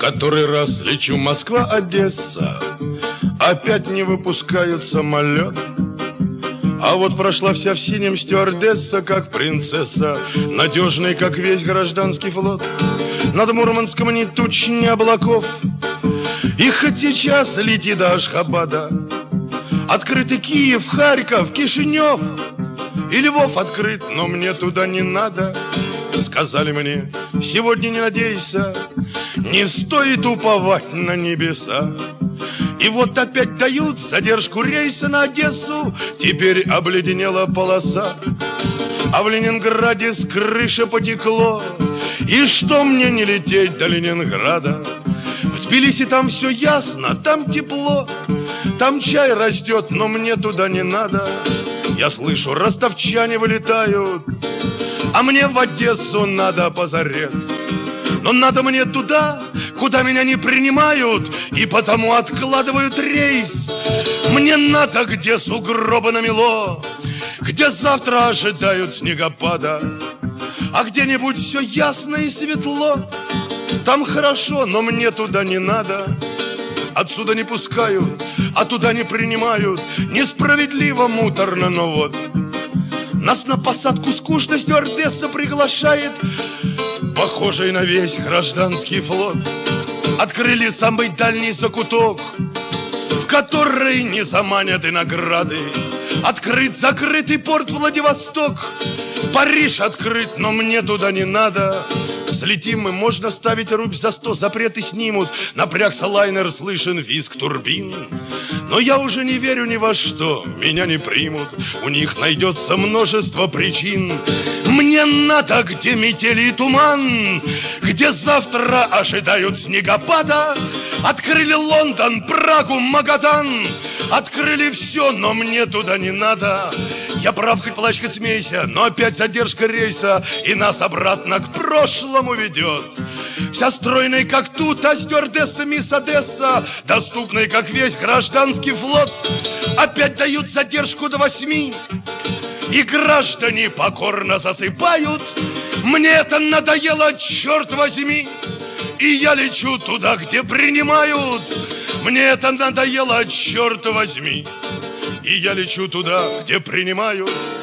Который раз лечу Москва-Одесса, опять не выпускают самолет. А вот прошла вся в синем стюардесса, как принцесса, надежный, как весь гражданский флот. Над Мурманском ни туч, ни облаков, и хоть сейчас лети до Ашхабада. Открыты Киев, Харьков, Кишинев, и Львов открыт, но мне туда не надо. Сказали мне, сегодня не надейся, не стоит уповать на небеса. И вот опять дают задержку рейса на Одессу, теперь обледенела полоса. А в Ленинграде с крыши потекло, и что мне не лететь до Ленинграда? В Тбилиси там все ясно, там тепло, там чай растет, но мне туда не надо. Я слышу, ростовчане вылетают, а мне в Одессу надо позарез. Но надо мне туда, куда меня не принимают, и потому откладывают рейс. Мне надо, где сугробы намело, где завтра ожидают снегопада. А где-нибудь все ясно и светло, там хорошо, но мне туда не надо. Отсюда не пускают, а туда не принимают. Несправедливо, муторно, но вот. Нас на посадку скучно стюардесса приглашает, похожий на весь гражданский флот. Открыли самый дальний закуток, в который не заманят и награды. Открыт закрытый порт Владивосток, Париж открыт, но мне туда не надо. Взлетим мы, можно ставить рубь за 100, запреты снимут. Напрягся лайнер, слышен визг турбин. Но я уже не верю ни во что, меня не примут. У них найдется множество причин. Мне надо, где метели и туман, где завтра ожидают снегопада. Открыли Лондон, Прагу, Магадан. Открыли все, но мне туда не надо. Я прав, хоть плачь, хоть смейся, но опять задержка рейса, и нас обратно к прошлому ведет. Вся стройная, как тут, а стюардесса мисс Одесса, доступной, как весь гражданский флот. Опять дают задержку до 8, и граждане покорно засыпают. Мне это надоело, черт возьми, и я лечу туда, где принимают. Мне это надоело, черт возьми, и я лечу туда, где принимают.